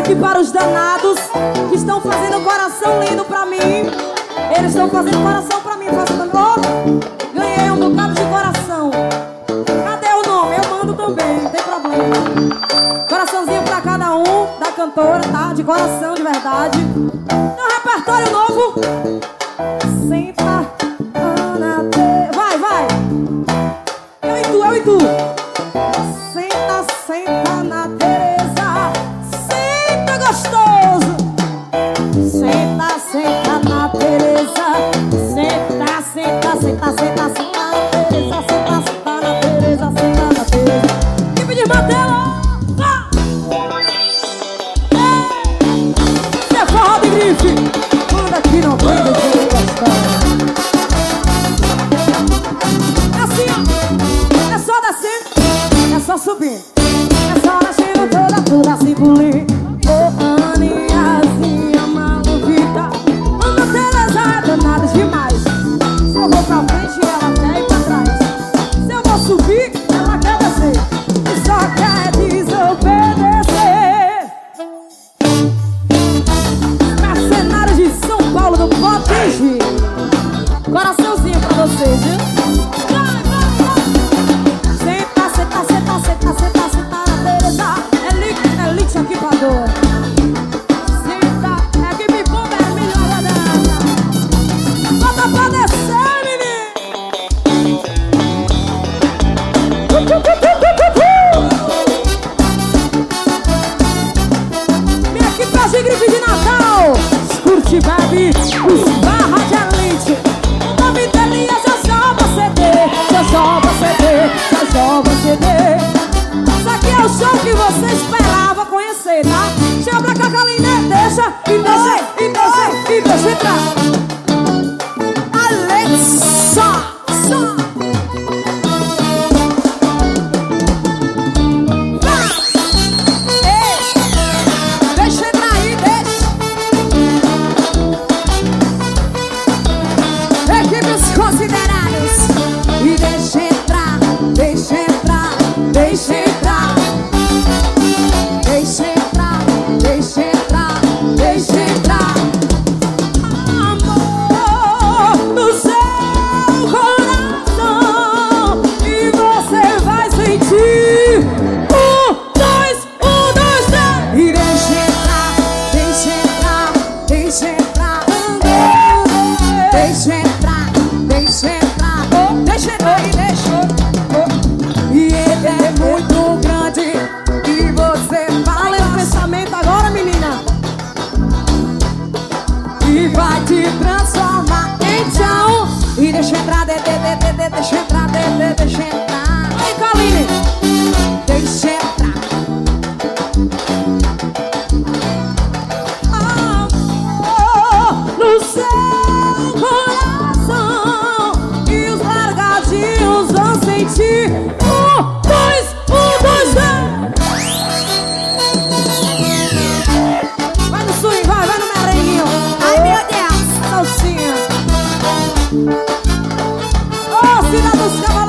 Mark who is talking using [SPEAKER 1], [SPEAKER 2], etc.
[SPEAKER 1] aqui para os danados que estão fazendo coração lindo pra mim. Eles estão fazendo coração pra mim. Oh, ganhei um bocado de coração. Cadê o nome? Eu mando também, não tem problema. Coraçãozinho pra cada um da cantora, tá? De coração, de verdade. Tem um repertório novo. Senta, Ana, vai, vai. Eu e tu. Senta, senta na Tereza. Senta gostoso. Senta, senta na Tereza. Senta, senta, senta, senta, senta na Tereza. Senta, senta na Tereza, senta na Tereza. Equipe de Mantela. Você é forró de grife. Manda aqui, não tem jeito de gostar. É assim, ó. É só descer, é só subir. É só descendo toda assim pulir. Ô, Aninhazinha maluquita. Anda Tereza é danada demais. Se eu vou pra frente, ela quer ir pra trás. Se eu vou subir, ela quer descer. E só quer desobedecer. Mercenários de São Paulo do Potengi. Coraçãozinho pra vocês, viu? Vai, vai, vai. Senta, senta, senta, senta, senta, senta na Tereza. É Lix aqui pra dor. Senta, é que me bomba é melhor danada. Bota pra descer, menino. Vem aqui pra grife de Natal. Curte, bebe, os barra de elite. O nome dele é Jojoba CD. Jojoba CD, Jojoba CD. Isso aqui é o show que você esperava conhecer, tá? Chama pra cá, Kaline, deixa, e deixa entrar. Alexa, só. Deixa entrar aí, deixa. Equipes considerados. E deixa entrar, deixa entrar, deixa entrar. Deixa entrar, deixa entrar, deixa entrar. Amor no seu coração. E você vai sentir. 1, 2, 3. E deixa entrar, deixa entrar, deixa entrar. Deixa entrar, deixa entrar. Deixa entrar e deixa. E ele é muito grande. E você vai ler o pensamento agora, menina. E vai te transformar em tchau. E deixa entrar, deixa entrar, deixa entrar. Ei, Kaline, deixa entrar. Amor no seu coração. E os largadinhos vão sentir. 1, 2, 3. Vai no swing, vai no merenguinho. Ai, meu Deus, salsinha. Ô, Cidade dos Cavalos.